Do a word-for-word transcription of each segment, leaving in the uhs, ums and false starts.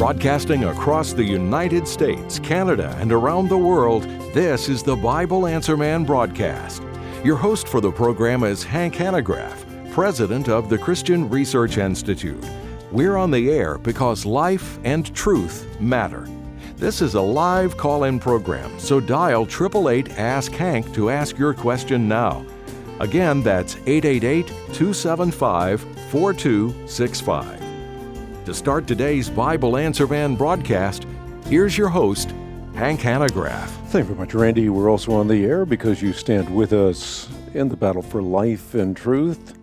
Broadcasting across the United States, Canada, and around the world, this is the Bible Answer Man broadcast. Your host for the program is Hank Hanegraaff, President of the Christian Research Institute. We're on the air because life and truth matter. This is a live call-in program, so dial eight eight eight, ask Hank to ask your question now. Again, that's eight eight eight, two seven five, four two six five. To start today's Bible Answer Man broadcast, here's your host, Hank Hanegraaff. Thank you very much, Randy. We're also on the air because you stand with us in the battle for life and truth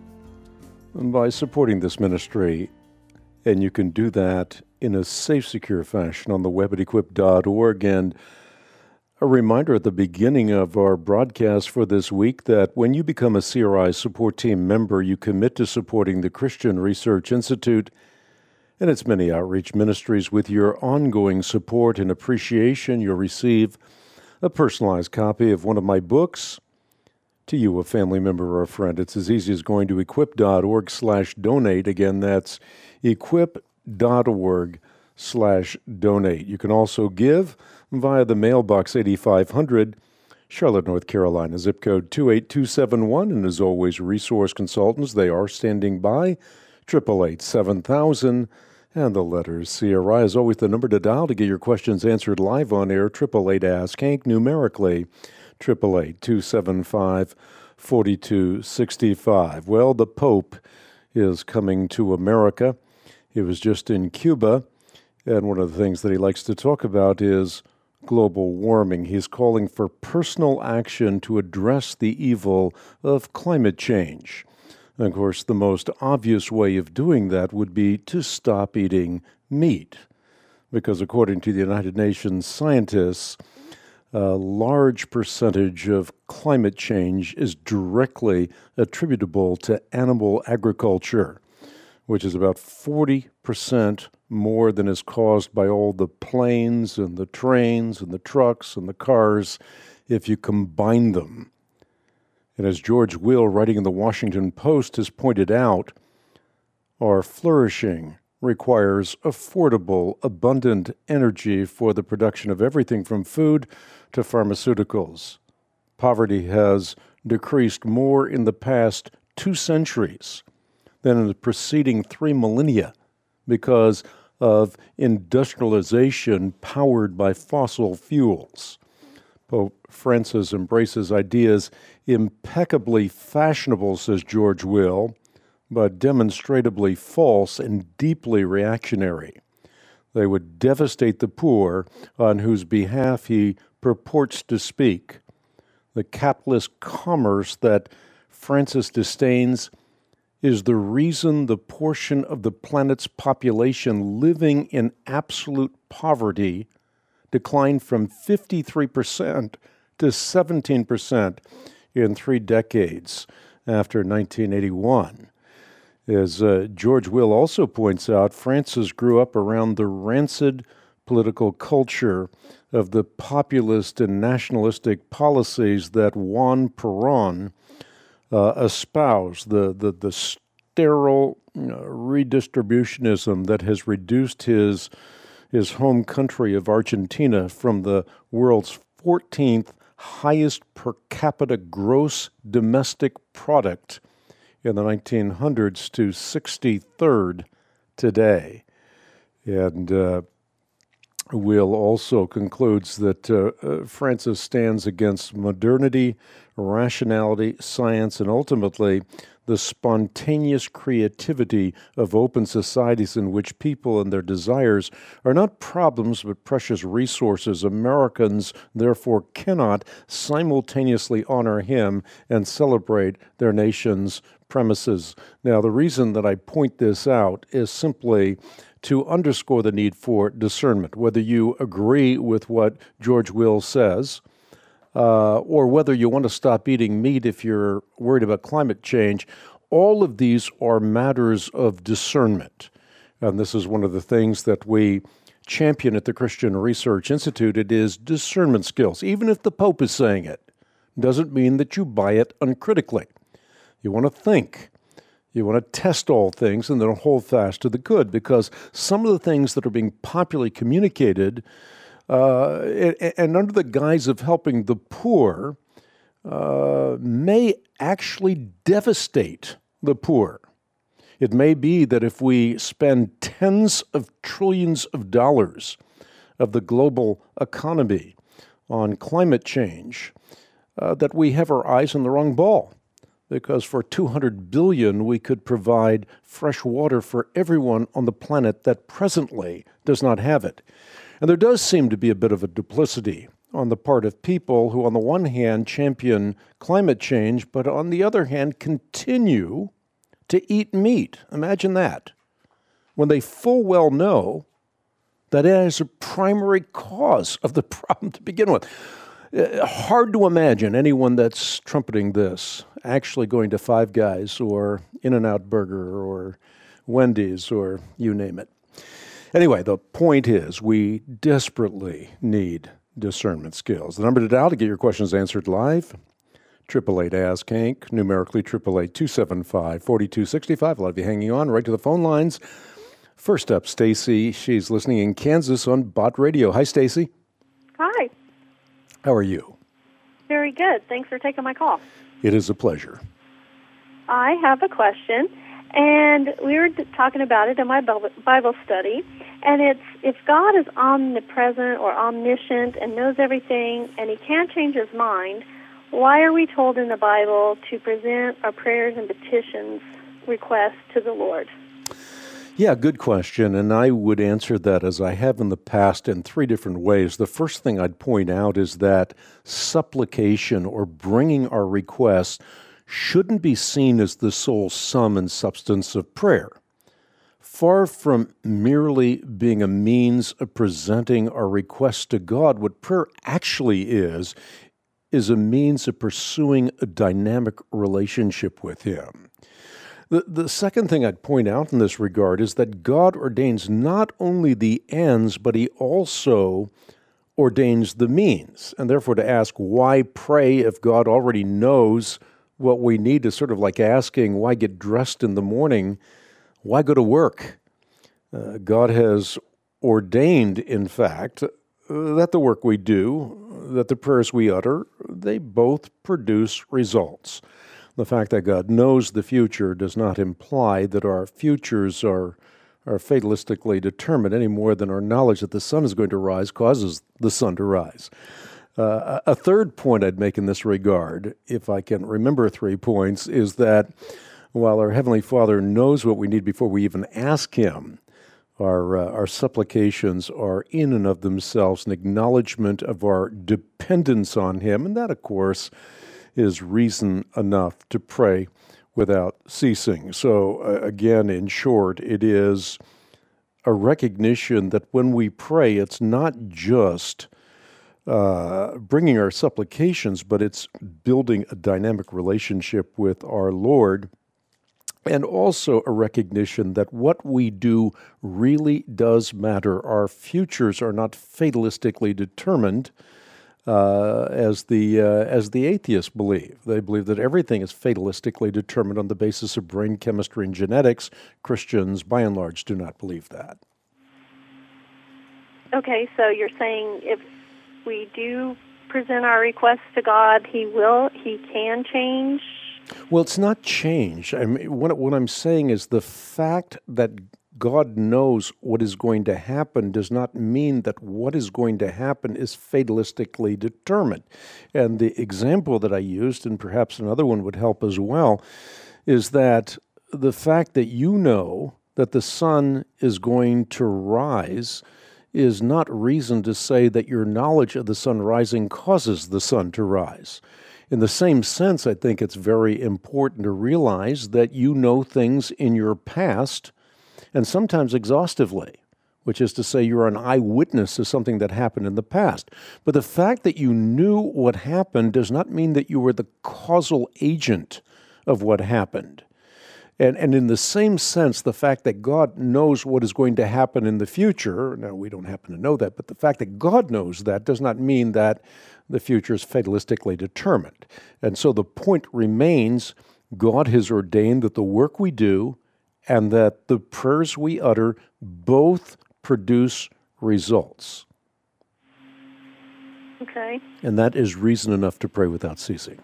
by supporting this ministry. And you can do that in a safe, secure fashion on the web at equip dot org. And a reminder at the beginning of our broadcast for this week that when you become a C R I support team member, you commit to supporting the Christian Research Institute and its many outreach ministries. With your ongoing support and appreciation, you'll receive a personalized copy of one of my books to you, a family member or a friend. It's as easy as going to equip dot org slash donate. Again, that's equip dot org slash donate. You can also give via the mailbox eighty-five hundred, Charlotte, North Carolina, zip code two eight two seven one. And as always, resource consultants, they are standing by, eight eight eight, seven thousand. And the letters C R I is always the number to dial to get your questions answered live on air. eight eight eight, ask Hank numerically, eight eight eight, two seven five, four two six five. Well, the Pope is coming to America. He was just in Cuba, and one of the things that he likes to talk about is global warming. He's calling for personal action to address the evil of climate change. And of course, the most obvious way of doing that would be to stop eating meat, because according to the United Nations scientists, a large percentage of climate change is directly attributable to animal agriculture, which is about forty percent more than is caused by all the planes and the trains and the trucks and the cars if you combine them. And as George Will, writing in the Washington Post, has pointed out, our flourishing requires affordable, abundant energy for the production of everything from food to pharmaceuticals. Poverty has decreased more in the past two centuries than in the preceding three millennia because of industrialization powered by fossil fuels. Pope Francis embraces ideas impeccably fashionable, says George Will, but demonstrably false and deeply reactionary. They would devastate the poor on whose behalf he purports to speak. The capitalist commerce that Francis disdains is the reason the portion of the planet's population living in absolute poverty declined from fifty-three percent to seventeen percent in three decades after nineteen eighty-one. As uh, George Will also points out, Francis grew up around the rancid political culture of the populist and nationalistic policies that Juan Perón uh, espoused, the, the, the sterile you know, redistributionism that has reduced his his home country of Argentina from the world's fourteenth highest per capita gross domestic product in the nineteen hundreds to sixty-third today. And uh, Will also concludes that uh, uh, Francis stands against modernity, rationality, science, and ultimately the spontaneous creativity of open societies in which people and their desires are not problems but precious resources. Americans, therefore, cannot simultaneously honor him and celebrate their nation's premises. Now, the reason that I point this out is simply to underscore the need for discernment, whether you agree with what George Will says, Uh, or whether you want to stop eating meat if you're worried about climate change. All of these are matters of discernment. And this is one of the things that we champion at the Christian Research Institute. It is discernment skills. Even if the Pope is saying it, doesn't mean that you buy it uncritically. You want to think. You want to test all things and then hold fast to the good, because some of the things that are being popularly communicated uh, and, and under the guise of helping the poor uh, may actually devastate the poor. It may be that if we spend tens of trillions of dollars of the global economy on climate change, uh, that we have our eyes on the wrong ball. Because for two hundred billion dollars, we could provide fresh water for everyone on the planet that presently does not have it. And there does seem to be a bit of a duplicity on the part of people who, on the one hand, champion climate change, but on the other hand, continue to eat meat. Imagine that. When they full well know that it is a primary cause of the problem to begin with. Uh, hard to imagine anyone that's trumpeting this actually going to Five Guys or In-N-Out Burger or Wendy's or you name it. Anyway, the point is we desperately need discernment skills. The number to dial to get your questions answered live, eight eight eight ask Hank, numerically eight eight eight, two seven five, four two six five. A lot of you hanging on right to the phone lines. First up, Stacy. She's listening in Kansas on Bott Radio. Hi, Stacy. Hi. How are you? Very good. Thanks for taking my call. It is a pleasure. I have a question, and we were talking about it in my Bible study, and it's if God is omnipresent or omniscient and knows everything, and he can't change his mind, why are we told in the Bible to present our prayers and petitions, requests to the Lord? Yeah, good question, and I would answer that as I have in the past in three different ways. The first thing I'd point out is that supplication or bringing our requests shouldn't be seen as the sole sum and substance of prayer. Far from merely being a means of presenting our requests to God, what prayer actually is, is a means of pursuing a dynamic relationship with him. The, the second thing I'd point out in this regard is that God ordains not only the ends, but he also ordains the means. And therefore to ask why pray if God already knows what we need is sort of like asking why get dressed in the morning, why go to work? Uh, God has ordained, in fact, uh, that the work we do, that the prayers we utter, they both produce results. The fact that God knows the future does not imply that our futures are are fatalistically determined any more than our knowledge that the sun is going to rise causes the sun to rise. Uh, a third point I'd make in this regard, if I can remember three points, is that while our Heavenly Father knows what we need before we even ask him, our, uh, our supplications are in and of themselves an acknowledgement of our dependence on him, and that, of course, is reason enough to pray without ceasing. So uh, again, in short, it is a recognition that when we pray, it's not just uh, bringing our supplications, but it's building a dynamic relationship with our Lord, and also a recognition that what we do really does matter. Our futures are not fatalistically determined, Uh, as the uh, as the atheists believe. They believe that everything is fatalistically determined on the basis of brain chemistry and genetics. Christians, by and large, do not believe that. Okay, so you're saying if we do present our requests to God, he will, he can change? Well, it's not change. I mean, what, what I'm saying is the fact that God knows what is going to happen does not mean that what is going to happen is fatalistically determined. And the example that I used, and perhaps another one would help as well, is that the fact that you know that the sun is going to rise is not reason to say that your knowledge of the sun rising causes the sun to rise. In the same sense, I think it's very important to realize that you know things in your past, and sometimes exhaustively, which is to say you're an eyewitness to something that happened in the past. But the fact that you knew what happened does not mean that you were the causal agent of what happened. And, and in the same sense, the fact that God knows what is going to happen in the future, now we don't happen to know that, but the fact that God knows that does not mean that the future is fatalistically determined. And so the point remains God has ordained that the work we do and that the prayers we utter both produce results. Okay. And that is reason enough to pray without ceasing.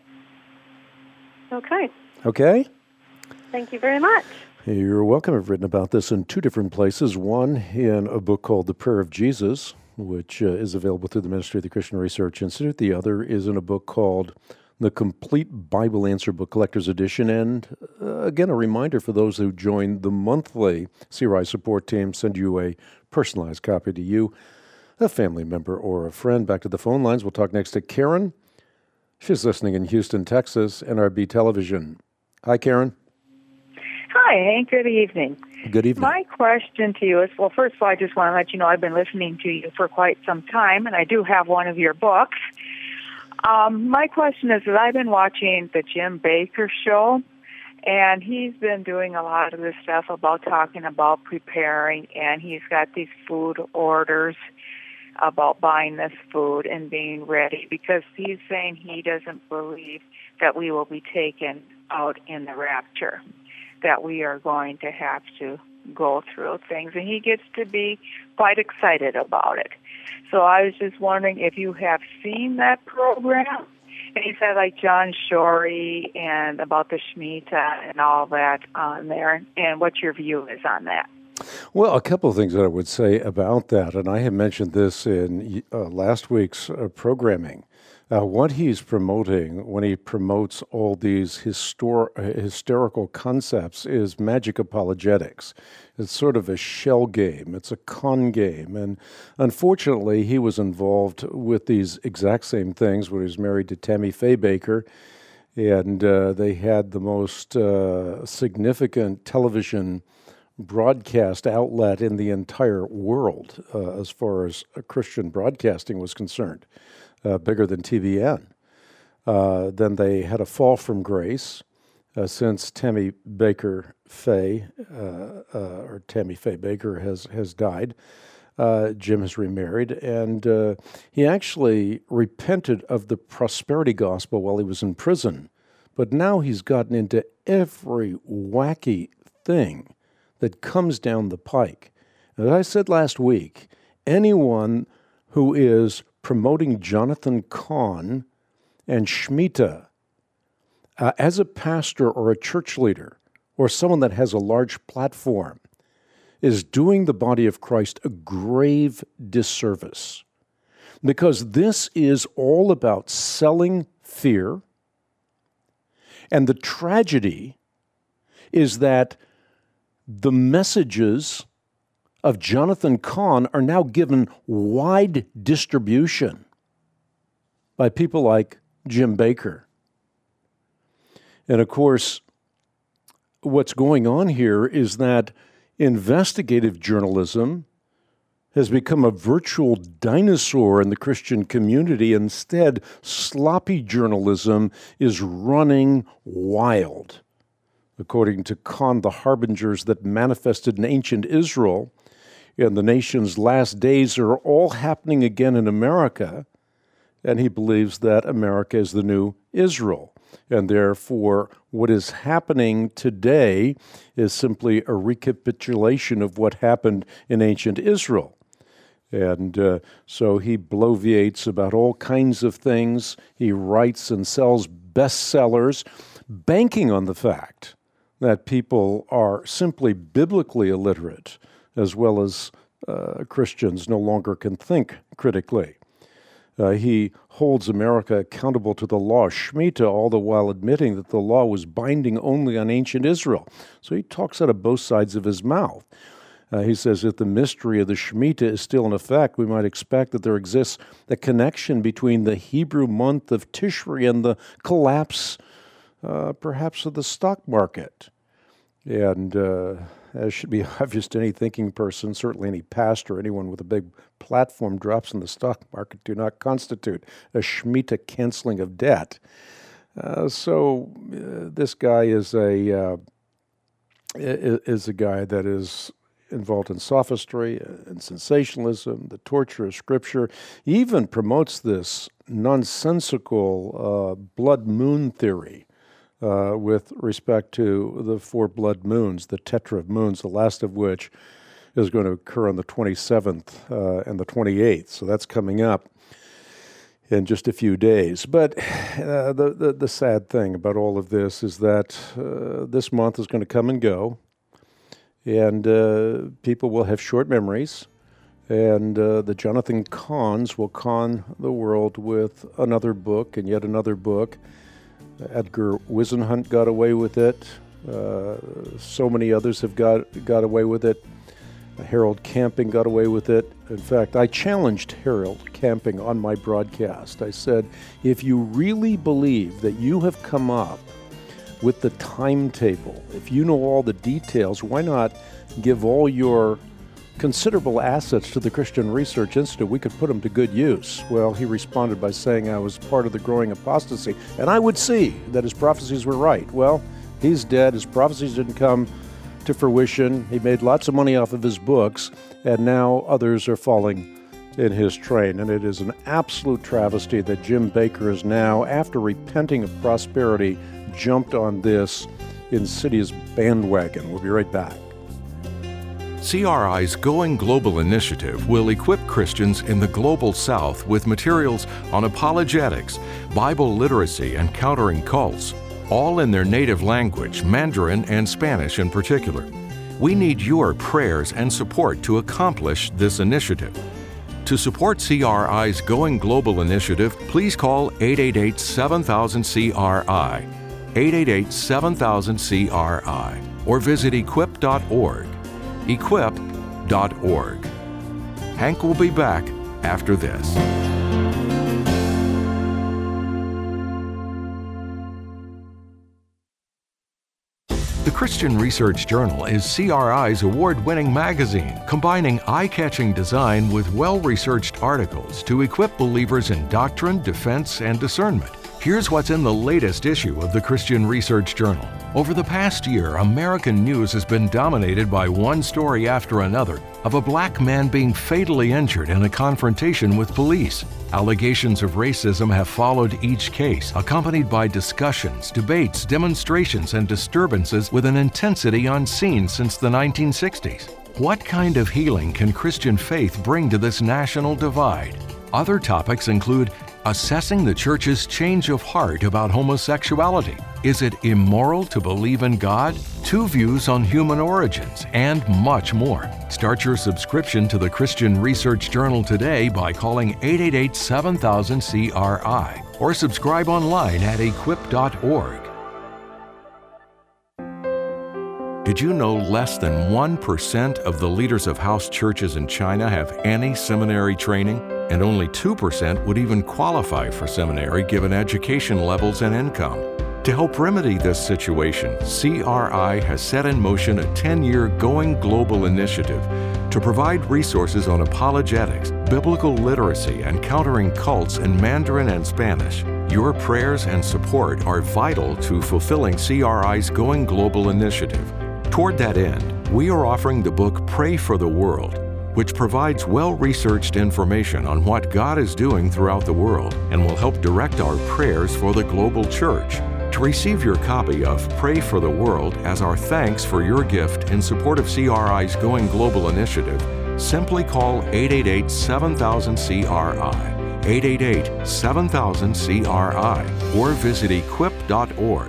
Okay. Okay? Thank you very much. You're welcome. I've written about this in two different places. One in a book called The Prayer of Jesus, which uh, is available through the Ministry of the Christian Research Institute. The other is in a book called The Complete Bible Answer Book Collector's Edition. And uh, again, a reminder for those who join the monthly C R I support team, send you a personalized copy to you, a family member, or a friend. Back to the phone lines. We'll talk next to Karen. She's listening in Houston, Texas, N R B Television. Hi, Karen. Hi, Hank. Good evening. Good evening. My question to you is, well, first of all, I just want to let you know I've been listening to you for quite some time, and I do have one of your books. Um, my question is that I've been watching the Jim Bakker show, and he's been doing a lot of this stuff about talking about preparing, and he's got these food orders about buying this food and being ready, because he's saying he doesn't believe that we will be taken out in the rapture, that we are going to have to go through things, and he gets to be quite excited about it. So I was just wondering if you have seen that program. And he said like John Shorey and about the Shemitah and all that on there, and what your view is on that. Well, a couple of things that I would say about that, and I have mentioned this in uh, last week's uh, programming. Uh, what he's promoting when he promotes all these histor- hysterical concepts is magic apologetics. It's sort of a shell game. It's a con game. And unfortunately, he was involved with these exact same things when he was married to Tammy Faye Bakker. And uh, they had the most uh, significant television broadcast outlet in the entire world uh, as far as Christian broadcasting was concerned. Uh, bigger than T V N. Uh, then they had a fall from grace uh, since Tammy Bakker Faye, uh, uh, or Tammy Faye Bakker has, has died. Uh, Jim has remarried, and uh, he actually repented of the prosperity gospel while he was in prison. But now he's gotten into every wacky thing that comes down the pike. As I said last week, anyone who is promoting Jonathan Cahn and Shemitah uh, as a pastor or a church leader or someone that has a large platform is doing the body of Christ a grave disservice, because this is all about selling fear. And the tragedy is that the messages of Jonathan Cahn are now given wide distribution by people like Jim Bakker. And of course, what's going on here is that investigative journalism has become a virtual dinosaur in the Christian community. Instead, sloppy journalism is running wild. According to Cahn, the harbingers that manifested in ancient Israel and the nation's last days are all happening again in America, and he believes that America is the new Israel. And therefore, what is happening today is simply a recapitulation of what happened in ancient Israel. And uh, so he bloviates about all kinds of things. He writes and sells bestsellers, banking on the fact that people are simply biblically illiterate, as well as uh, Christians no longer can think critically. Uh, he holds America accountable to the law, Shemitah, all the while admitting that the law was binding only on ancient Israel. So he talks out of both sides of his mouth. Uh, he says if the mystery of the Shemitah is still in effect, we might expect that there exists a connection between the Hebrew month of Tishri and the collapse, uh, perhaps, of the stock market. And uh, as should be obvious to any thinking person, certainly any pastor, anyone with a big platform, drops in the stock market do not constitute a Shemitah canceling of debt. Uh, so uh, this guy is a uh, is a guy that is involved in sophistry and sensationalism, the torture of Scripture. He even promotes this nonsensical uh, blood moon theory uh, with respect to the four blood moons, the tetra of moons, the last of which is going to occur on the twenty-seventh uh, and the twenty-eighth. So that's coming up in just a few days. But uh, the, the the sad thing about all of this is that uh, this month is going to come and go, and uh, people will have short memories, and uh, the Jonathan Cahns will con the world with another book and yet another book. Edgar Whisenhunt got away with it. Uh, so many others have got got away with it. Harold Camping got away with it. In fact, I challenged Harold Camping on my broadcast. I said, if you really believe that you have come up with the timetable, if you know all the details, why not give all your considerable assets to the Christian Research Institute? We could put them to good use. Well, he responded by saying I was part of the growing apostasy, and I would see that his prophecies were right. Well, he's dead. His prophecies didn't come to fruition. He made lots of money off of his books, and now others are falling in his train. And it is an absolute travesty that Jim Bakker is now, after repenting of prosperity, jumped on this insidious bandwagon. We'll be right back. C R I's Going Global initiative will equip Christians in the Global South with materials on apologetics, Bible literacy, and countering cults, all in their native language, Mandarin and Spanish in particular. We need your prayers and support to accomplish this initiative. To support C R I's Going Global initiative, please call eight eight eight, seven thousand, C R I, eight eight eight, seven thousand, C R I, or visit equip dot org, equip dot org. Hank will be back after this. The Christian Research Journal is C R I's award-winning magazine, combining eye-catching design with well-researched articles to equip believers in doctrine, defense, and discernment. Here's what's in the latest issue of the Christian Research Journal. Over the past year, American news has been dominated by one story after another of a black man being fatally injured in a confrontation with police. Allegations of racism have followed each case, accompanied by discussions, debates, demonstrations, and disturbances with an intensity unseen since the nineteen sixties. What kind of healing can Christian faith bring to this national divide? Other topics include assessing the church's change of heart about homosexuality. Is it immoral to believe in God? Two views on human origins, and much more. Start your subscription to the Christian Research Journal today by calling eight eight eight, seven thousand, C R I or subscribe online at equip dot org. Did you know less than one percent of the leaders of house churches in China have any seminary training? And only two percent would even qualify for seminary given education levels and income. To help remedy this situation, C R I has set in motion a ten-year Going Global initiative to provide resources on apologetics, biblical literacy, and countering cults in Mandarin and Spanish. Your prayers and support are vital to fulfilling C R I's Going Global initiative. Toward that end, we are offering the book Pray for the World, which provides well-researched information on what God is doing throughout the world and will help direct our prayers for the global church. To receive your copy of Pray for the World as our thanks for your gift in support of C R I's Going Global initiative, simply call eight eight eight, seven thousand, C R I, eight eight eight, seven thousand, C R I, or visit equip dot org.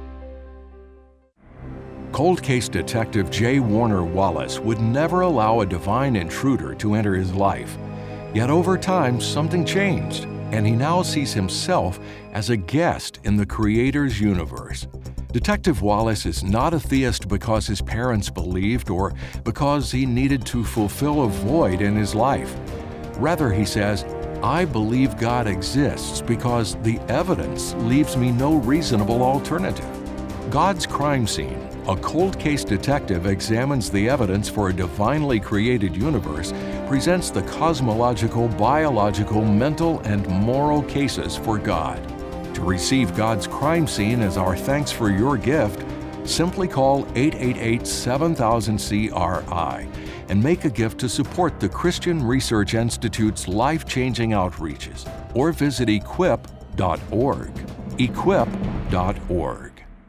Cold case detective J. Warner Wallace would never allow a divine intruder to enter his life. Yet over time, something changed, and he now sees himself as a guest in the Creator's universe. Detective Wallace is not a theist because his parents believed or because he needed to fulfill a void in his life. Rather, he says, I believe God exists because the evidence leaves me no reasonable alternative. God's Crime Scene, a cold case detective examines the evidence for a divinely created universe, presents the cosmological, biological, mental, and moral cases for God. To receive God's Crime Scene as our thanks for your gift, simply call eight eight eight, seven thousand, C R I and make a gift to support the Christian Research Institute's life-changing outreaches, or visit equip dot org. equip dot org.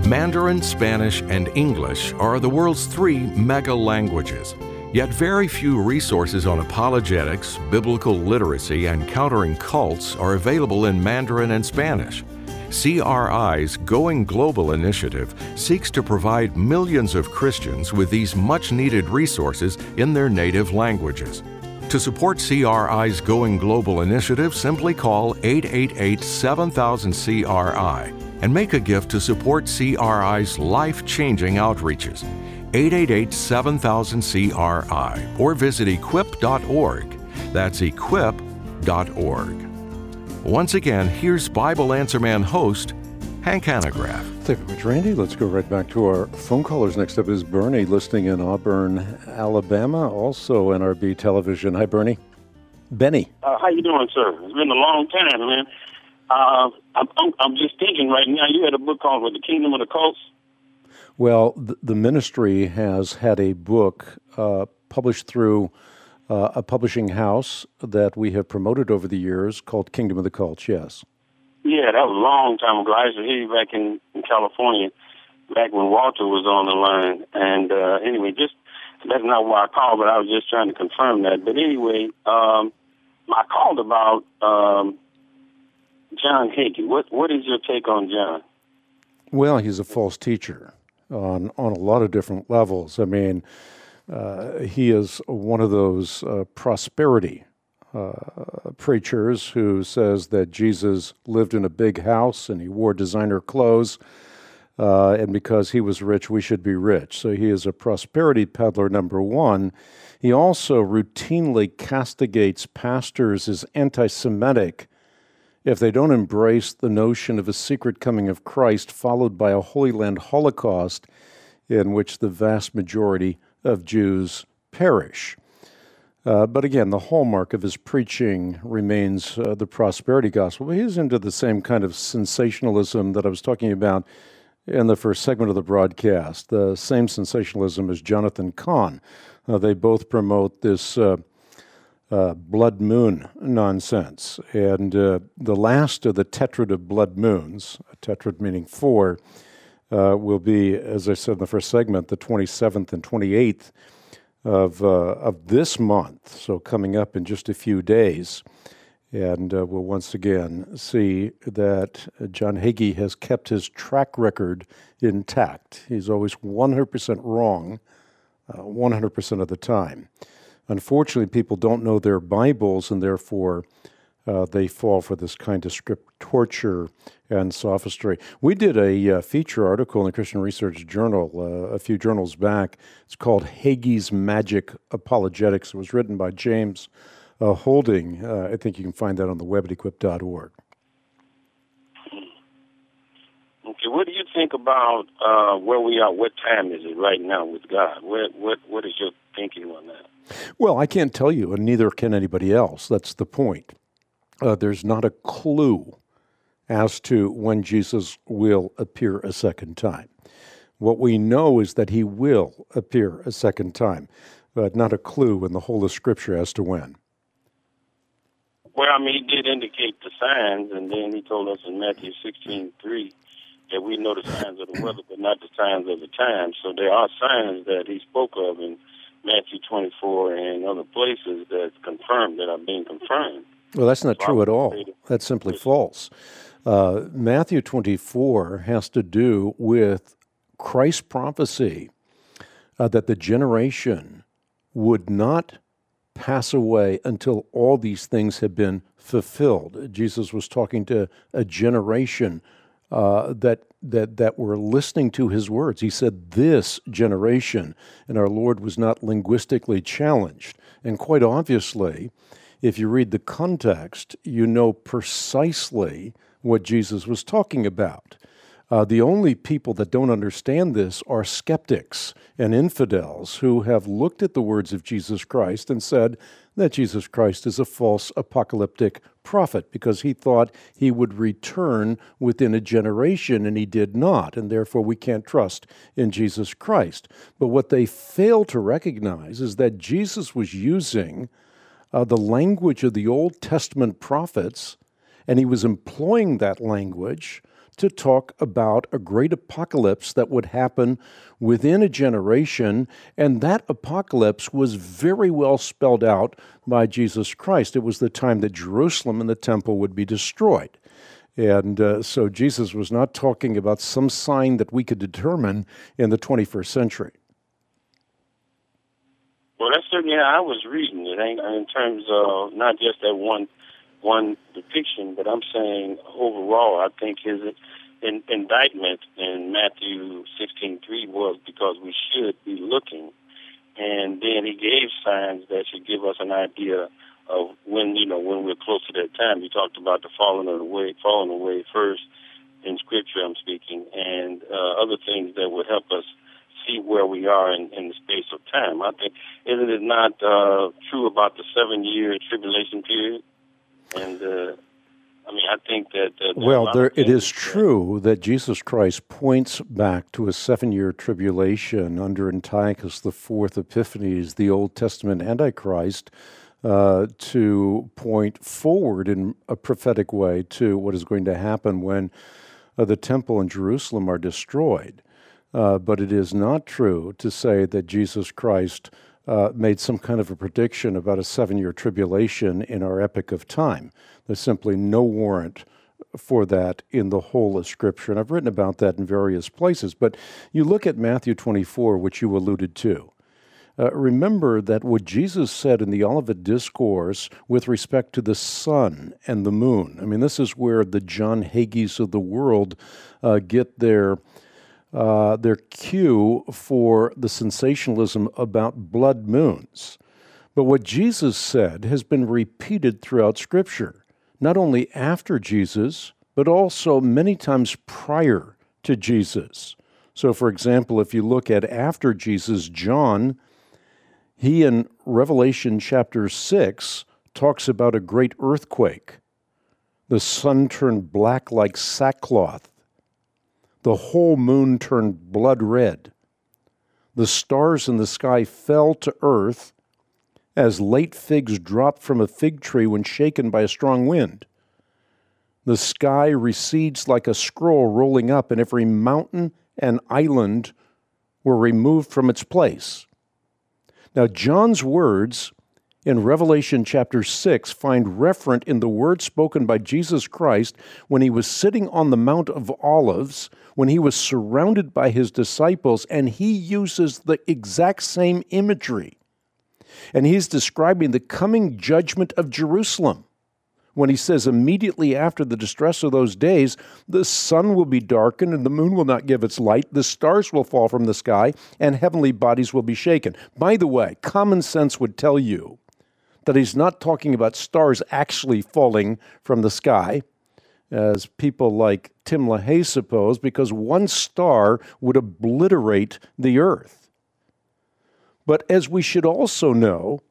Mandarin, Spanish, and English are the world's three mega languages. Yet very few resources on apologetics, biblical literacy, and countering cults are available in Mandarin and Spanish. C R I's Going Global initiative seeks to provide millions of Christians with these much-needed resources in their native languages. To support C R I's Going Global initiative, simply call eight eight eight, seven thousand, C R I and make a gift to support C R I's life-changing outreaches. eight eight eight, seven thousand, C R I or visit equip dot org. That's equip dot org. Once again, here's Bible Answer Man host, Hank Hanegraaff. Thank you very much, Randy. Let's go right back to our phone callers. Next up is Bernie, listening in Auburn, Alabama, also N R B Television. Hi, Bernie. Benny. Uh, how you doing, sir? It's been a long time, man. Uh, I'm, I'm, I'm just thinking right now, you had a book called what, The Kingdom of the Cults? Well, the, the ministry has had a book uh, published through uh, a publishing house that we have promoted over the years called Kingdom of the Cults, yes. Yeah, that was a long time ago. I used to hear you back in, in California, back when Walter was on the line. And uh, anyway, just that's not why I called, but I was just trying to confirm that. But anyway, um, I called about um, John Hagee. What What is your take on John? Well, he's a false teacher on on a lot of different levels. I mean, uh, he is one of those uh, prosperity uh, preachers who says that Jesus lived in a big house and he wore designer clothes, uh, and because he was rich, we should be rich. So he is a prosperity peddler, number one. He also routinely castigates pastors as anti-Semitic if they don't embrace the notion of a secret coming of Christ followed by a Holy Land Holocaust in which the vast majority of Jews perish. Uh, but again, the hallmark of his preaching remains uh, the prosperity gospel. But he's into the same kind of sensationalism that I was talking about in the first segment of the broadcast, the same sensationalism as Jonathan Cahn. Uh, they both promote this uh, Uh, blood moon nonsense. And uh, the last of the tetrad of blood moons, a tetrad meaning four, uh, will be, as I said in the first segment, the twenty-seventh and twenty-eighth of uh, of this month, so coming up in just a few days. And uh, we'll once again see that John Hagee has kept his track record intact. He's always one hundred percent wrong, uh, one hundred percent of the time. Unfortunately, people don't know their Bibles, and therefore uh, they fall for this kind of script torture and sophistry. We did a uh, feature article in the Christian Research Journal uh, a few journals back. It's called Hagee's Magic Apologetics. It was written by James uh, Holding. Uh, I think you can find that on the web at equip dot org. Okay, what do you think about uh, where we are? What time is it right now with God? What what what is your thinking on that? Well, I can't tell you, and neither can anybody else. That's the point. Uh, there's not a clue as to when Jesus will appear a second time. What we know is that he will appear a second time, but not a clue in the whole of Scripture as to when. Well, I mean, he did indicate the signs, and then he told us in Matthew sixteen three that we know the signs of the weather, but not the signs of the time. So there are signs that he spoke of in Matthew twenty-four and other places that's confirmed, that are being confirmed. Well, that's not so true at all. That's simply false. Uh, Matthew twenty-four has to do with Christ's prophecy uh, that the generation would not pass away until all these things have been fulfilled. Jesus was talking to a generation Uh, that that that were listening to his words. He said, this generation, and our Lord was not linguistically challenged. And quite obviously, if you read the context, you know precisely what Jesus was talking about. Uh, the only people that don't understand this are skeptics and infidels who have looked at the words of Jesus Christ and said that Jesus Christ is a false apocalyptic prophet because he thought he would return within a generation, and he did not, and therefore we can't trust in Jesus Christ. But what they fail to recognize is that Jesus was using uh, the language of the Old Testament prophets, and he was employing that language to talk about a great apocalypse that would happen within a generation, and that apocalypse was very well spelled out by Jesus Christ. It was the time that Jerusalem and the temple would be destroyed. And uh, so Jesus was not talking about some sign that we could determine in the twenty-first century. Well, that's certainly how I was reading it, in terms of not just that one one depiction, but I'm saying overall, I think his in, indictment in Matthew sixteen three was because we should be looking. And then he gave signs that should give us an idea of when, you know, when we're close to that time. He talked about the falling away, falling away first in Scripture, I'm speaking, and uh, other things that would help us see where we are in, in the space of time. I think, isn't it not uh, true about the seven-year tribulation period? And uh, I mean, I think that... Uh, well, there, it is true that Jesus Christ points back to a seven-year tribulation under Antiochus the Fourth Epiphanes, the Old Testament Antichrist, uh, to point forward in a prophetic way to what is going to happen when uh, the temple in Jerusalem are destroyed. Uh, but it is not true to say that Jesus Christ uh, made some kind of a prediction about a seven-year tribulation in our epoch of time. There's simply no warrant for that in the whole of Scripture, and I've written about that in various places. But you look at Matthew twenty-four, which you alluded to. Uh, remember that what Jesus said in the Olivet Discourse with respect to the sun and the moon, I mean, this is where the John Hagees of the world uh, get their uh, their cue for the sensationalism about blood moons. But what Jesus said has been repeated throughout Scripture, not only after Jesus, but also many times prior to Jesus. So, for example, if you look at after Jesus, John, he in Revelation chapter six talks about a great earthquake. The sun turned black like sackcloth. The whole moon turned blood red. The stars in the sky fell to earth as late figs drop from a fig tree when shaken by a strong wind. The sky recedes like a scroll rolling up, and every mountain and island were removed from its place. Now, John's words in Revelation chapter six find referent in the words spoken by Jesus Christ when he was sitting on the Mount of Olives, when he was surrounded by his disciples, and he uses the exact same imagery. And he's describing the coming judgment of Jerusalem when he says immediately after the distress of those days, the sun will be darkened and the moon will not give its light, the stars will fall from the sky, and heavenly bodies will be shaken. By the way, common sense would tell you that he's not talking about stars actually falling from the sky, as people like Tim LaHaye suppose, because one star would obliterate the earth. But as we should also know,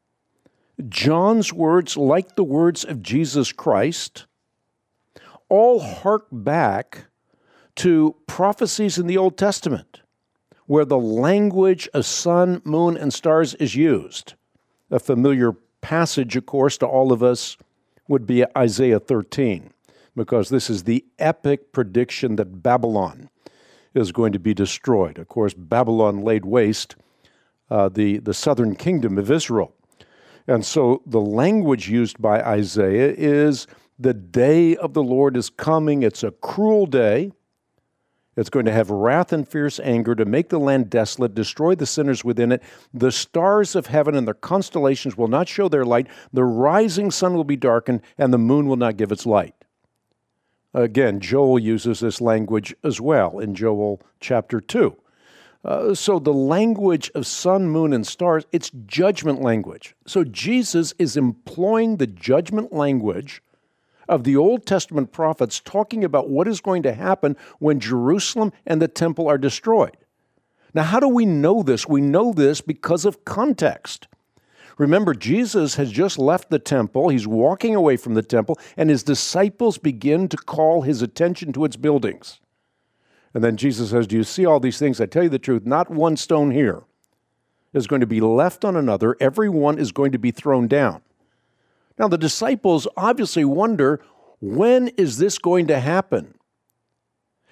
John's words, like the words of Jesus Christ, all hark back to prophecies in the Old Testament, where the language of sun, moon, and stars is used. A familiar passage, of course, to all of us would be Isaiah thirteen, because this is the epic prediction that Babylon is going to be destroyed. Of course, Babylon laid waste uh, the, the southern kingdom of Israel. And so the language used by Isaiah is the day of the Lord is coming. It's a cruel day. It's going to have wrath and fierce anger to make the land desolate, destroy the sinners within it. The stars of heaven and their constellations will not show their light. The rising sun will be darkened, and the moon will not give its light. Again, Joel uses this language as well in Joel chapter two. Uh, so the language of sun, moon, and stars, it's judgment language. So Jesus is employing the judgment language of the Old Testament prophets, talking about what is going to happen when Jerusalem and the temple are destroyed. Now, how do we know this? We know this because of context. Remember, Jesus has just left the temple. He's walking away from the temple, and his disciples begin to call his attention to its buildings. And then Jesus says, do you see all these things? I tell you the truth, not one stone here is going to be left on another. Every one is going to be thrown down. Now, the disciples obviously wonder, when is this going to happen?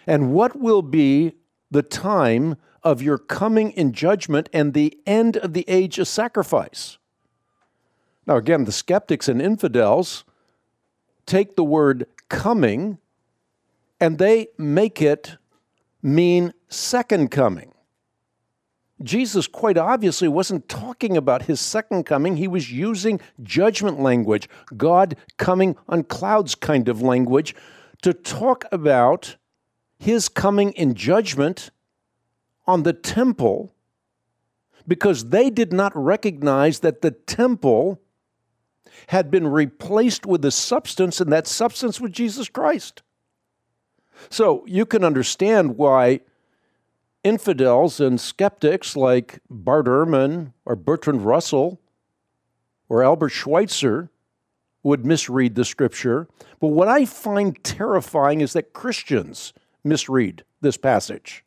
And what will be the time of your coming in judgment and the end of the age of sacrifice? Now, again, the skeptics and infidels take the word coming and they make it mean second coming. Jesus quite obviously wasn't talking about his second coming. He was using judgment language, God coming on clouds kind of language, to talk about his coming in judgment on the temple, because they did not recognize that the temple had been replaced with a substance, and that substance was Jesus Christ. So you can understand why infidels and skeptics like Bart Ehrman or Bertrand Russell or Albert Schweitzer would misread the Scripture. But what I find terrifying is that Christians misread this passage.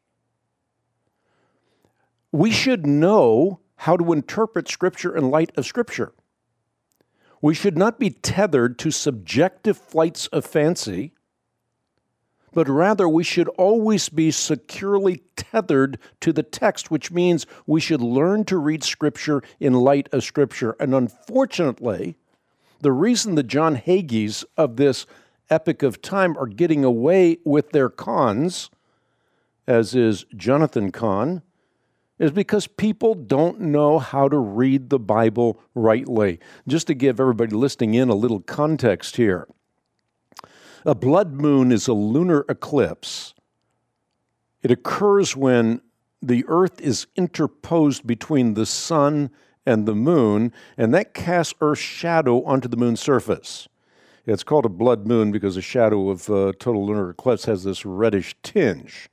We should know how to interpret Scripture in light of Scripture. We should not be tethered to subjective flights of fancy, but rather we should always be securely tethered to the text, which means we should learn to read Scripture in light of Scripture. And unfortunately, the reason the John Hagees of this epoch of time are getting away with their cons, as is Jonathan Cahn, is because people don't know how to read the Bible rightly. Just to give everybody listening in a little context here. A blood moon is a lunar eclipse. It occurs when the earth is interposed between the sun and the moon, and that casts Earth's shadow onto the moon's surface. It's called a blood moon because the shadow of a total lunar eclipse has this reddish tinge.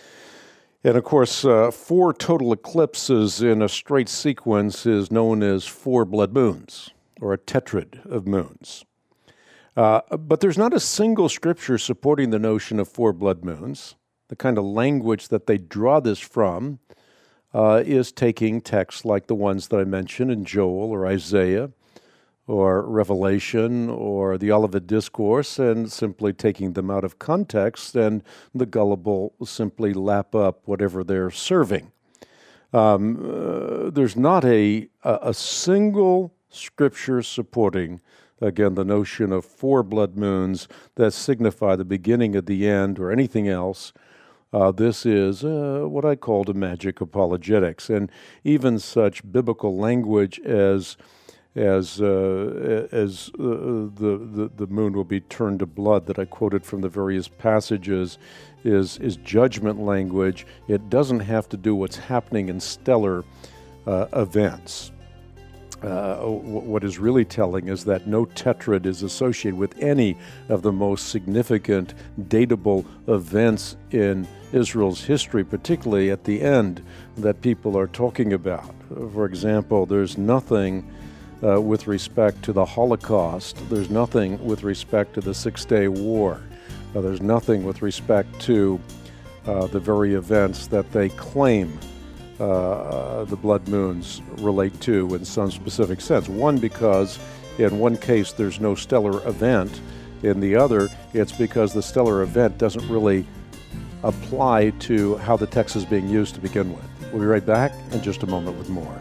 And of course, uh, four total eclipses in a straight sequence is known as four blood moons, or a tetrad of moons. Uh, but there's not a single scripture supporting the notion of four blood moons. The kind of language that they draw this from uh, is taking texts like the ones that I mentioned in Joel or Isaiah or Revelation or the Olivet Discourse and simply taking them out of context, and the gullible simply lap up whatever they're serving. Um, uh, there's not a, a, a single scripture supporting, again, the notion of four blood moons that signify the beginning of the end or anything else. Uh, this is uh, what I call the magic apologetics. And even such biblical language as as uh, as uh, the, the the moon will be turned to blood that I quoted from the various passages is is judgment language. It doesn't have to do what's happening in stellar uh, events. Uh, what is really telling is that no tetrad is associated with any of the most significant datable events in Israel's history, particularly at the end that people are talking about. For example, there's nothing uh, with respect to the Holocaust. There's nothing with respect to the Six-Day War. Uh, there's nothing with respect to uh, the very events that they claim Uh, the blood moons relate to in some specific sense. One, because in one case there's no stellar event. In the other, it's because the stellar event doesn't really apply to how the text is being used to begin with. We'll be right back in just a moment with more.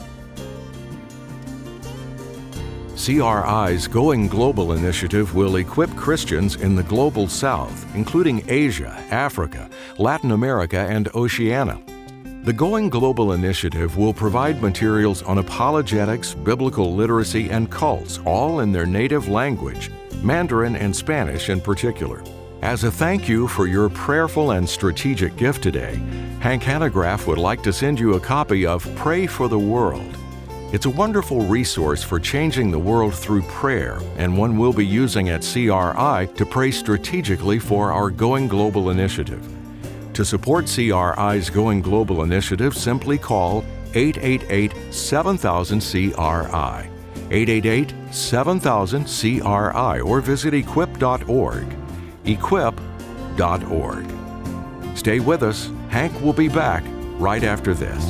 C R I's Going Global initiative will equip Christians in the Global South, including Asia, Africa, Latin America, and Oceania. The Going Global initiative will provide materials on apologetics, biblical literacy, and cults, all in their native language, Mandarin and Spanish in particular. As a thank you for your prayerful and strategic gift today, Hank Hanegraaff would like to send you a copy of Pray for the World. It's a wonderful resource for changing the world through prayer, and one we'll be using at C R I to pray strategically for our Going Global initiative. To support C R I's Going Global initiative, simply call eight eight eight, seven thousand, C R I, eight eight eight, seven thousand, C R I, or visit equip dot org, equip dot org. Stay with us. Hank will be back right after this.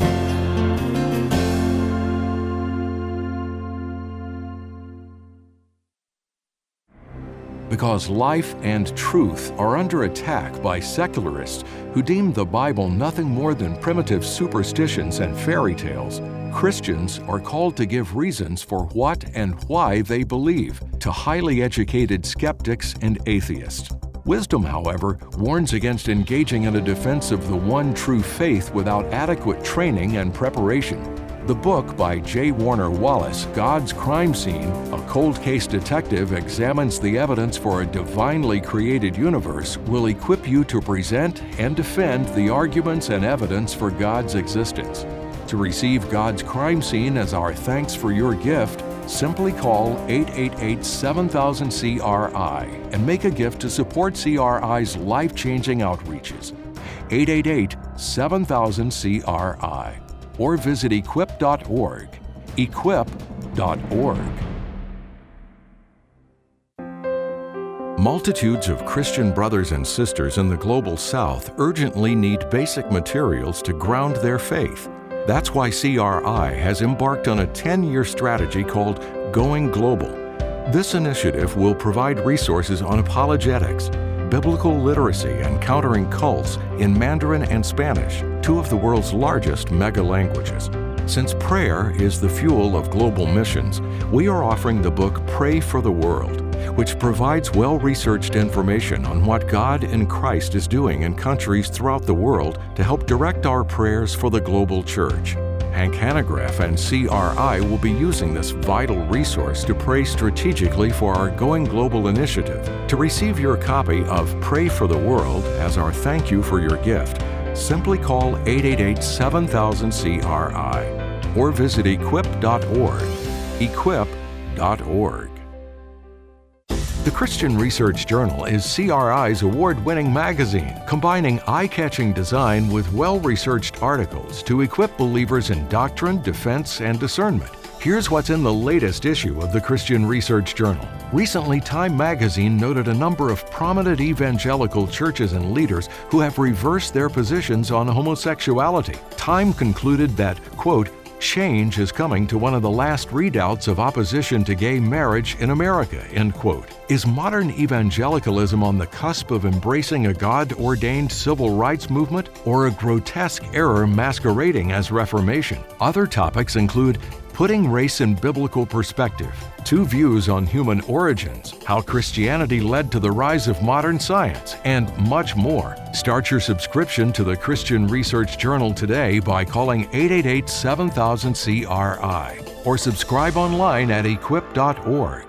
Because life and truth are under attack by secularists who deem the Bible nothing more than primitive superstitions and fairy tales, Christians are called to give reasons for what and why they believe to highly educated skeptics and atheists. Wisdom, however, warns against engaging in a defense of the one true faith without adequate training and preparation. The book by J. Warner Wallace, God's Crime Scene, a cold case detective examines the evidence for a divinely created universe, will equip you to present and defend the arguments and evidence for God's existence. To receive God's Crime Scene as our thanks for your gift, simply call eight eight eight, seven thousand, C R I and make a gift to support C R I's life-changing outreaches. eight eight eight, seven thousand, C R I. Or visit equip dot org. equip dot org. Multitudes of Christian brothers and sisters in the global South urgently need basic materials to ground their faith. That's why C R I has embarked on a ten-year strategy called Going Global. This initiative will provide resources on apologetics, biblical literacy, and countering cults in Mandarin and Spanish, two of the world's largest mega languages. Since prayer is the fuel of global missions, we are offering the book Pray for the World, which provides well-researched information on what God in Christ is doing in countries throughout the world to help direct our prayers for the global church. Hank Hanegraaff and C R I will be using this vital resource to pray strategically for our Going Global initiative. To receive your copy of Pray for the World as our thank you for your gift, simply call eight eight eight, seven thousand, C R I or visit equip dot org. equip dot org. The Christian Research Journal is C R I's award-winning magazine, combining eye-catching design with well-researched articles to equip believers in doctrine, defense, and discernment. Here's what's in the latest issue of the Christian Research Journal. Recently, Time magazine noted a number of prominent evangelical churches and leaders who have reversed their positions on homosexuality. Time concluded that, quote, change is coming to one of the last redoubts of opposition to gay marriage in America, end quote. Is modern evangelicalism on the cusp of embracing a God-ordained civil rights movement or a grotesque error masquerading as reformation? Other topics include putting race in biblical perspective, two views on human origins, how Christianity led to the rise of modern science, and much more. Start your subscription to the Christian Research Journal today by calling eight eight eight, seven thousand, C R I or subscribe online at equip dot org.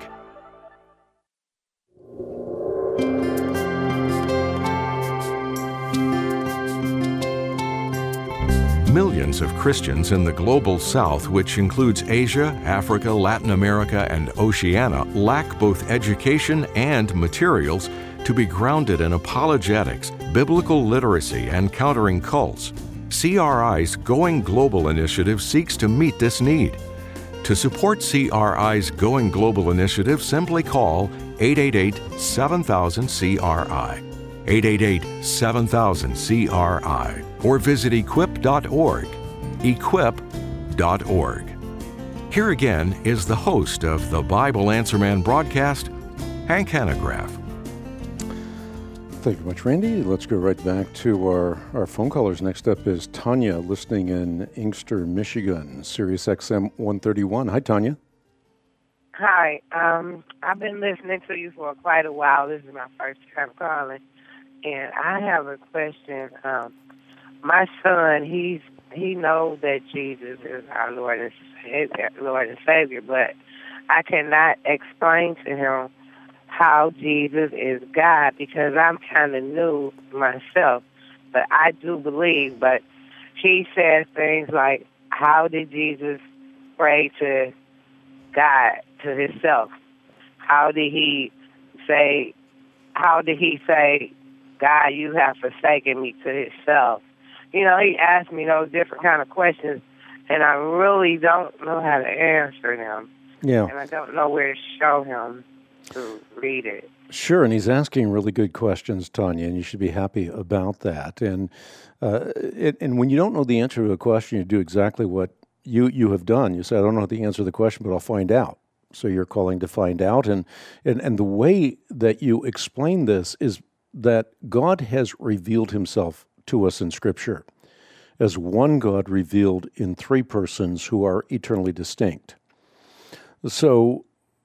Millions of Christians in the global South, which includes Asia, Africa, Latin America, and Oceania, lack both education and materials to be grounded in apologetics, biblical literacy, and countering cults. C R I's Going Global initiative seeks to meet this need. To support C R I's Going Global initiative, simply call eight eight eight, seven thousand, C R I. eight eight eight, seven thousand, C R I or visit equip dot org. equip dot org. Here again is the host of the Bible Answer Man broadcast, Hank Hanegraaff. Thank you much, Randy. Let's go right back to our, our phone callers. Next up is Tanya, listening in Inkster, Michigan, Sirius X M one thirty-one. Hi, Tanya. Hi. Um, I've been listening to you for quite a while. This is my first time calling. And I have a question. Um, my son, he's he knows that Jesus is our Lord and Savior, Lord and Savior, but I cannot explain to him how Jesus is God because I'm kind of new myself. But I do believe. But he says things like, "How did Jesus pray to God, to Himself? How did he say? How did he say?" God, you have forsaken me to Himself. You know, he asked me those different kind of questions, and I really don't know how to answer them. Yeah. And I don't know where to show him to read it. Sure, and he's asking really good questions, Tanya, and you should be happy about that. And uh, it, and when you don't know the answer to a question, you do exactly what you, you have done. You say, I don't know the answer to the question, but I'll find out. So you're calling to find out. And, and, and the way that you explain this is that God has revealed himself to us in Scripture as one God revealed in three persons who are eternally distinct. So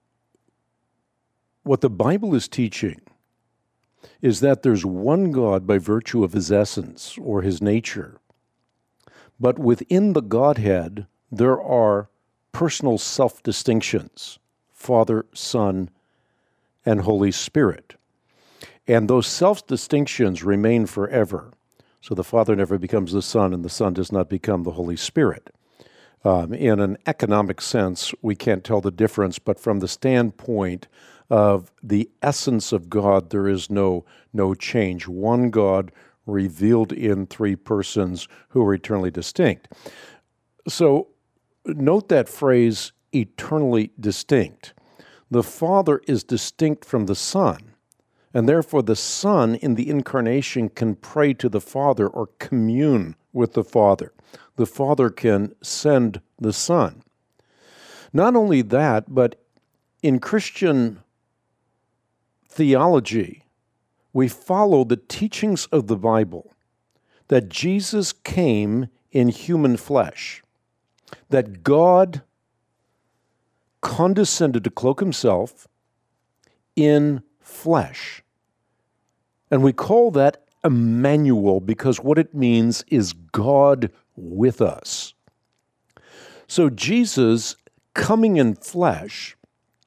what the Bible is teaching is that there's one God by virtue of his essence or his nature. But within the Godhead, there are personal self-distinctions, Father, Son, and Holy Spirit. And those self-distinctions remain forever. So the Father never becomes the Son, and the Son does not become the Holy Spirit. Um, in an economic sense, we can't tell the difference, but from the standpoint of the essence of God, there is no, no change. One God revealed in three persons who are eternally distinct. So note that phrase, eternally distinct. The Father is distinct from the Son, and therefore the Son in the incarnation can pray to the Father or commune with the Father. The Father can send the Son. Not only that, but in Christian theology, we follow the teachings of the Bible that Jesus came in human flesh, that God condescended to cloak himself in flesh. And we call that Emmanuel because what it means is God with us. So Jesus, coming in flesh,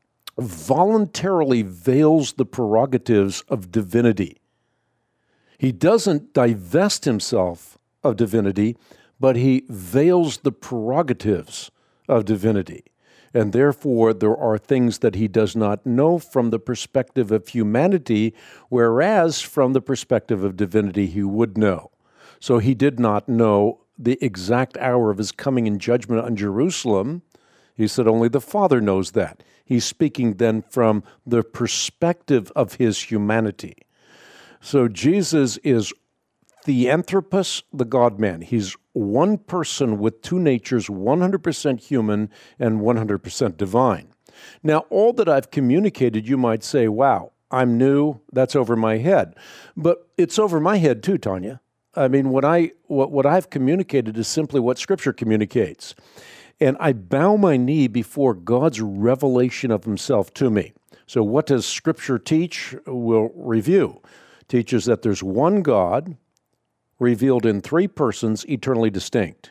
voluntarily veils the prerogatives of divinity. He doesn't divest himself of divinity, but he veils the prerogatives of divinity. And therefore, there are things that he does not know from the perspective of humanity, whereas from the perspective of divinity, he would know. So he did not know the exact hour of his coming in judgment on Jerusalem. He said only the Father knows that. He's speaking then from the perspective of his humanity. So Jesus is Theanthropos, the God-man. He's one person with two natures, one hundred percent human and one hundred percent divine. Now, all that I've communicated, you might say, wow, I'm new, that's over my head. But it's over my head too, Tanya. I mean, what, I, what, what I've communicated is simply what Scripture communicates. And I bow my knee before God's revelation of himself to me. So what does Scripture teach? We'll review. It teaches that there's one God revealed in three persons, eternally distinct.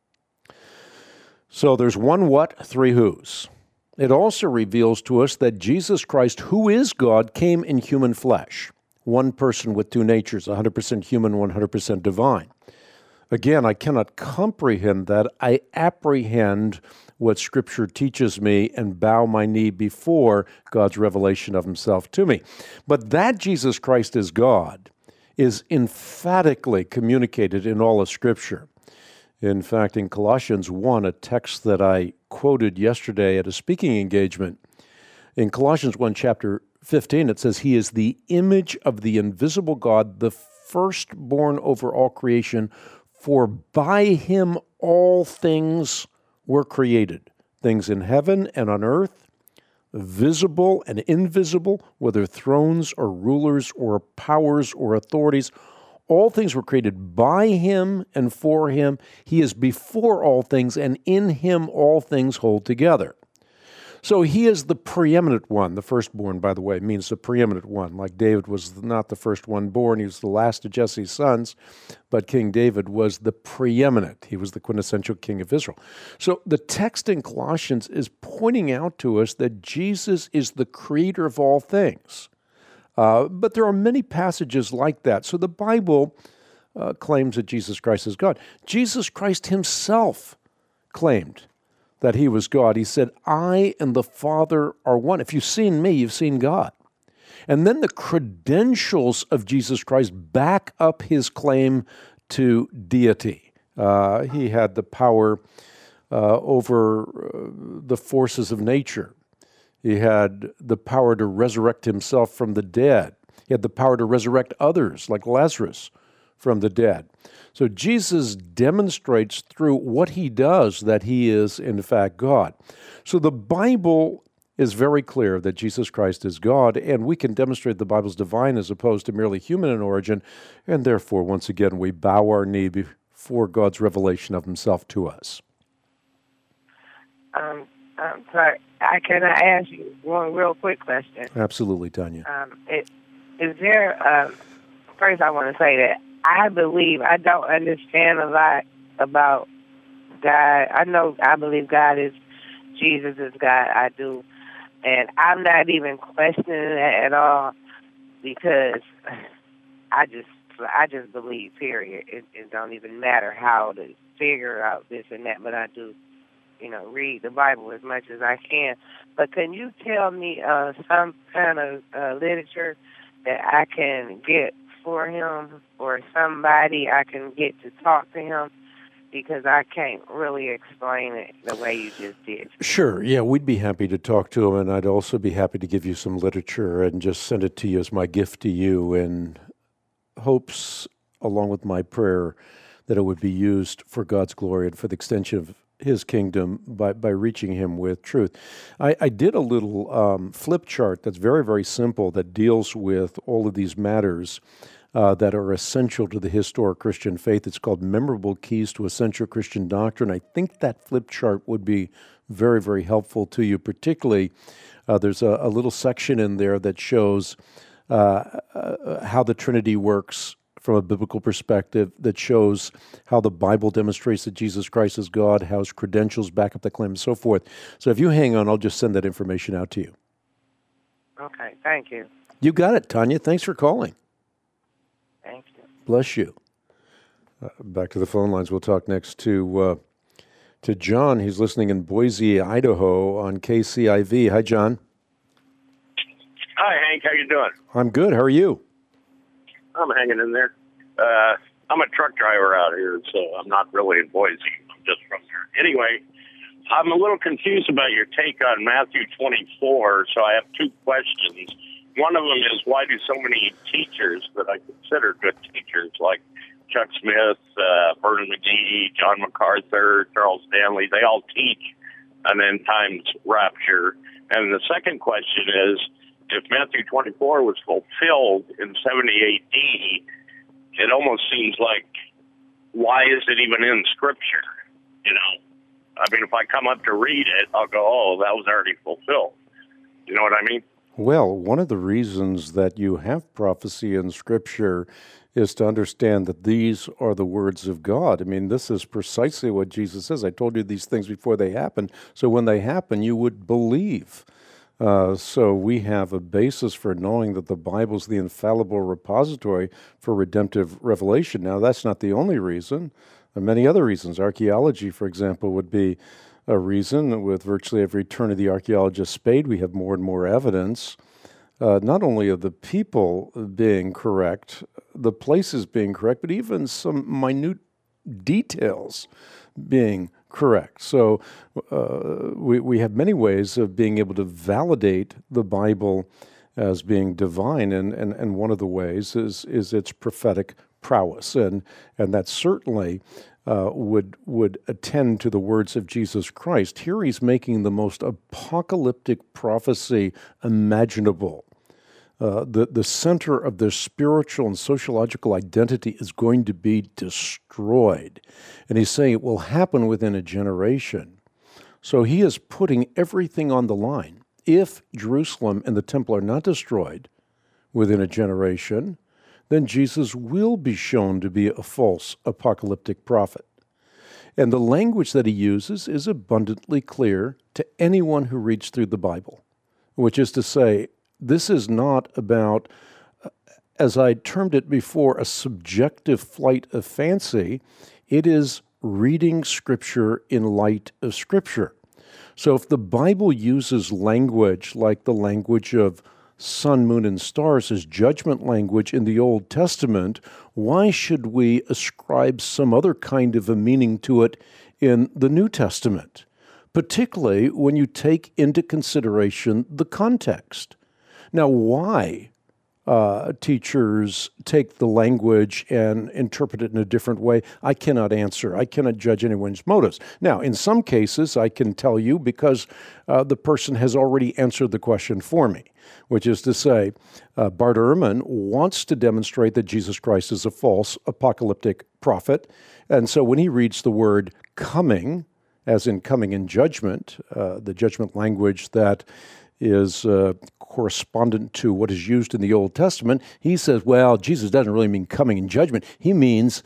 So there's one what, three whos. It also reveals to us that Jesus Christ, who is God, came in human flesh. One person with two natures, one hundred percent human, one hundred percent divine. Again, I cannot comprehend that. I apprehend what Scripture teaches me and bow my knee before God's revelation of himself to me. But that Jesus Christ is God is emphatically communicated in all of Scripture. In fact, in Colossians one, a text that I quoted yesterday at a speaking engagement, in Colossians one, chapter fifteen, it says, "He is the image of the invisible God, the firstborn over all creation, for by him all things were created, things in heaven and on earth, visible and invisible, whether thrones or rulers or powers or authorities. All things were created by him and for him. He is before all things, and in him all things hold together." So he is the preeminent one. The firstborn, by the way, means the preeminent one. Like David was not the first one born. He was the last of Jesse's sons. But King David was the preeminent. He was the quintessential king of Israel. So the text in Colossians is pointing out to us that Jesus is the creator of all things. Uh, but there are many passages like that. So the Bible uh, claims that Jesus Christ is God. Jesus Christ himself claimed that he was God. He said, "I and the Father are one." If you've seen me, you've seen God. And then the credentials of Jesus Christ back up his claim to deity. Uh, he had the power uh, over uh, the forces of nature. He had the power to resurrect himself from the dead. He had the power to resurrect others, like Lazarus, from the dead. So Jesus demonstrates through what he does that he is, in fact, God. So the Bible is very clear that Jesus Christ is God, and we can demonstrate the Bible's divine as opposed to merely human in origin, and therefore, once again, we bow our knee before God's revelation of himself to us. Um, um, sorry, I, can I ask you one real quick question? Absolutely, Tanya. Um, it, is there, um, first I want to say that I believe, I don't understand a lot about God. I know, I believe God is, Jesus is God, I do. And I'm not even questioning that at all because I just I just believe, period. It, it don't even matter how to figure out this and that, but I do, you know, read the Bible as much as I can. But can you tell me uh, some kind of uh, literature that I can get for him or somebody I can get to talk to him? Because I can't really explain it the way you just did. Sure, yeah, we'd be happy to talk to him, and I'd also be happy to give you some literature and just send it to you as my gift to you in hopes, along with my prayer, that it would be used for God's glory and for the extension of his kingdom by, by reaching him with truth. I, I did a little um, flip chart that's very, very simple that deals with all of these matters Uh, that are essential to the historic Christian faith. It's called Memorable Keys to Essential Christian Doctrine. I think that flip chart would be very, very helpful to you. Particularly, uh, there's a, a little section in there that shows uh, uh, how the Trinity works from a biblical perspective, that shows how the Bible demonstrates that Jesus Christ is God, how his credentials back up the claim, and so forth. So if you hang on, I'll just send that information out to you. Okay, thank you. You got it, Tanya. Thanks for calling. Thank you. Bless you. Uh, back to the phone lines. We'll talk next to uh, to John. He's listening in Boise, Idaho on K C I V. Hi, John. Hi, Hank. How you doing? I'm good. How are you? I'm hanging in there. Uh, I'm a truck driver out here, so I'm not really in Boise. I'm just from there. Anyway, I'm a little confused about your take on Matthew twenty-four, so I have two questions. One of them is, why do so many teachers that I consider good teachers, like Chuck Smith, uh, Vernon McGee, John MacArthur, Charles Stanley, they all teach an end times rapture? And the second question is, if Matthew twenty-four was fulfilled in seventy A D, it almost seems like, why is it even in Scripture? You know, I mean, if I come up to read it, I'll go, oh, that was already fulfilled. You know what I mean? Well, one of the reasons that you have prophecy in Scripture is to understand that these are the words of God. I mean, this is precisely what Jesus says. I told you these things before they happen, so when they happen, you would believe. Uh, so we have a basis for knowing that the Bible is the infallible repository for redemptive revelation. Now, that's not the only reason. There are many other reasons. Archaeology, for example, would be a reason. With virtually every turn of the archaeologist's spade, we have more and more evidence, uh, not only of the people being correct, the places being correct, but even some minute details being correct. So uh, we, we have many ways of being able to validate the Bible as being divine, and, and, and one of the ways is is its prophetic prowess, and and that certainly uh, would would attend to the words of Jesus Christ. Here he's making the most apocalyptic prophecy imaginable. Uh, the, the center of their spiritual and sociological identity is going to be destroyed. And he's saying it will happen within a generation. So he is putting everything on the line. If Jerusalem and the temple are not destroyed within a generation, then Jesus will be shown to be a false apocalyptic prophet. And the language that he uses is abundantly clear to anyone who reads through the Bible, which is to say, this is not about, as I termed it before, a subjective flight of fancy. It is reading Scripture in light of Scripture. So if the Bible uses language like the language of sun, moon, and stars as judgment language in the Old Testament, why should we ascribe some other kind of a meaning to it in the New Testament, particularly when you take into consideration the context? Now, why uh, teachers take the language and interpret it in a different way, I cannot answer. I cannot judge anyone's motives. Now, in some cases, I can tell you because uh, the person has already answered the question for me, which is to say, uh, Bart Ehrman wants to demonstrate that Jesus Christ is a false apocalyptic prophet. And so when he reads the word coming, as in coming in judgment, uh, the judgment language that is uh, correspondent to what is used in the Old Testament, he says, well, Jesus doesn't really mean coming in judgment. He means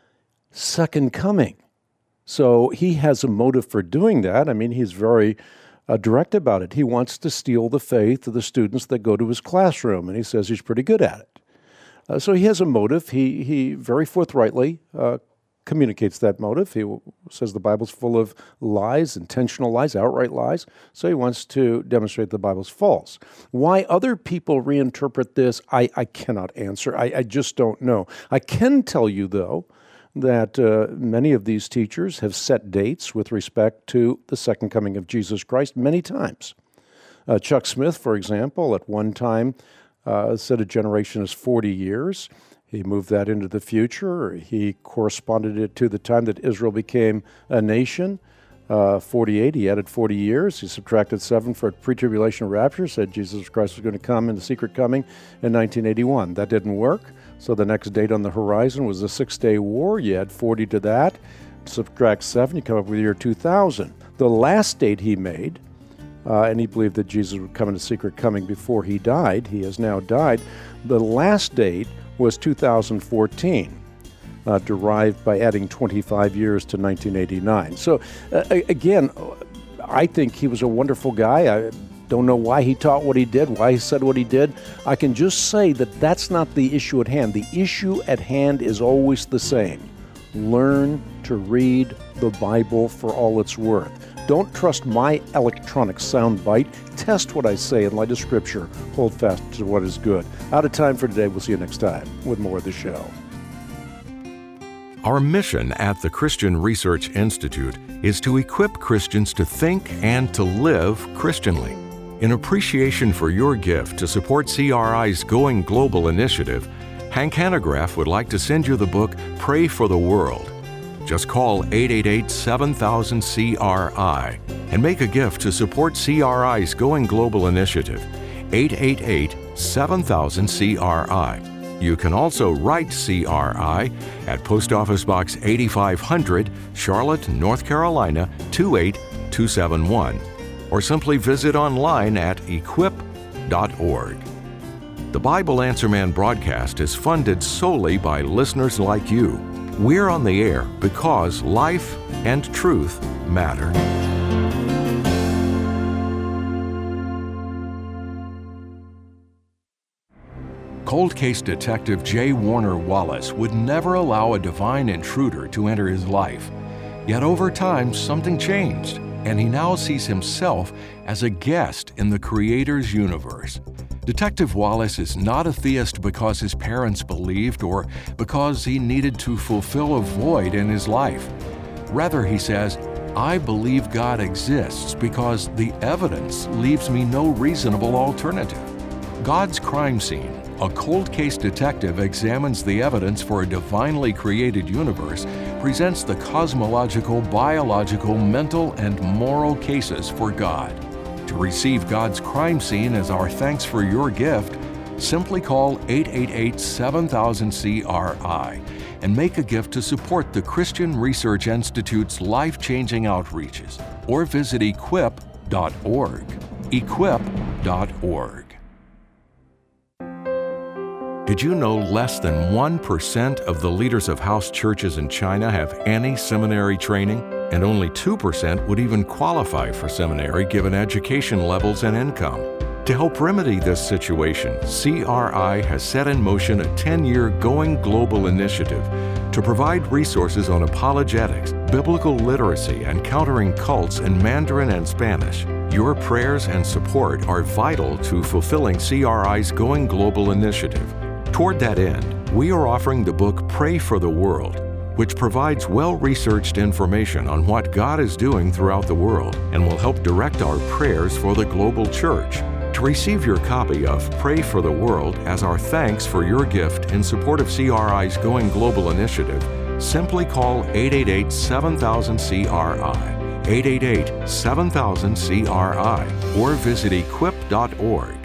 second coming. So he has a motive for doing that. I mean, he's very uh, direct about it. He wants to steal the faith of the students that go to his classroom, and he says he's pretty good at it. Uh, so he has a motive. He, he very forthrightly uh, communicates that motive. He says the Bible's full of lies, intentional lies, outright lies. So he wants to demonstrate the Bible's false. Why other people reinterpret this, I, I cannot answer. I, I just don't know. I can tell you, though, that uh, many of these teachers have set dates with respect to the second coming of Jesus Christ many times. Uh, Chuck Smith, for example, at one time uh, said a generation is forty years. He moved that into the future. He corresponded it to the time that Israel became a nation, uh, forty-eight. He added forty years. He subtracted seven for pre-tribulation rapture, said Jesus Christ was going to come in the secret coming in nineteen eighty-one. That didn't work. So the next date on the horizon was the Six-Day War. You add forty to that. Subtract seven, you come up with the year two thousand. The last date he made, uh, and he believed that Jesus would come in the secret coming before he died. He has now died. The last date was two thousand fourteen, uh, derived by adding twenty-five years to nineteen eighty-nine. So, uh, again, I think he was a wonderful guy. I don't know why he taught what he did, why he said what he did. I can just say that that's not the issue at hand. The issue at hand is always the same. Learn to read the Bible for all it's worth. Don't trust my electronic soundbite. Test what I say in light of Scripture. Hold fast to what is good. Out of time for today. We'll see you next time with more of the show. Our mission at the Christian Research Institute is to equip Christians to think and to live Christianly. In appreciation for your gift to support C R I's Going Global initiative, Hank Hanegraaff would like to send you the book Pray for the World. Just call eight eight eight, seven thousand, C R I and make a gift to support C R I's Going Global initiative, eight eight eight, seven thousand, C R I. You can also write C R I at Post Office Box eighty-five hundred, Charlotte, North Carolina, two eight two seven one, or simply visit online at equip dot org. The Bible Answer Man broadcast is funded solely by listeners like you. We're on the air because life and truth matter. Cold case detective J. Warner Wallace would never allow a divine intruder to enter his life. Yet over time, something changed, and he now sees himself as a guest in the Creator's universe. Detective Wallace is not a theist because his parents believed or because he needed to fulfill a void in his life. Rather, he says, I believe God exists because the evidence leaves me no reasonable alternative. God's Crime Scene, a cold case detective examines the evidence for a divinely created universe, presents the cosmological, biological, mental, and moral cases for God. To receive God's Crime Scene as our thanks for your gift, simply call eight eight eight, seven thousand, C R I and make a gift to support the Christian Research Institute's life-changing outreaches, or visit equip dot org. equip dot org. Did you know less than one percent of the leaders of house churches in China have any seminary training? And only two percent would even qualify for seminary given education levels and income. To help remedy this situation, C R I has set in motion a ten-year Going Global initiative to provide resources on apologetics, biblical literacy, and countering cults in Mandarin and Spanish. Your prayers and support are vital to fulfilling C R I's Going Global initiative. Toward that end, we are offering the book Pray for the World, which provides well-researched information on what God is doing throughout the world and will help direct our prayers for the global church. To receive your copy of Pray for the World as our thanks for your gift in support of C R I's Going Global initiative, simply call eight eight eight, seven thousand, C R I, eight eight eight, seven thousand, C R I, or visit equip dot org.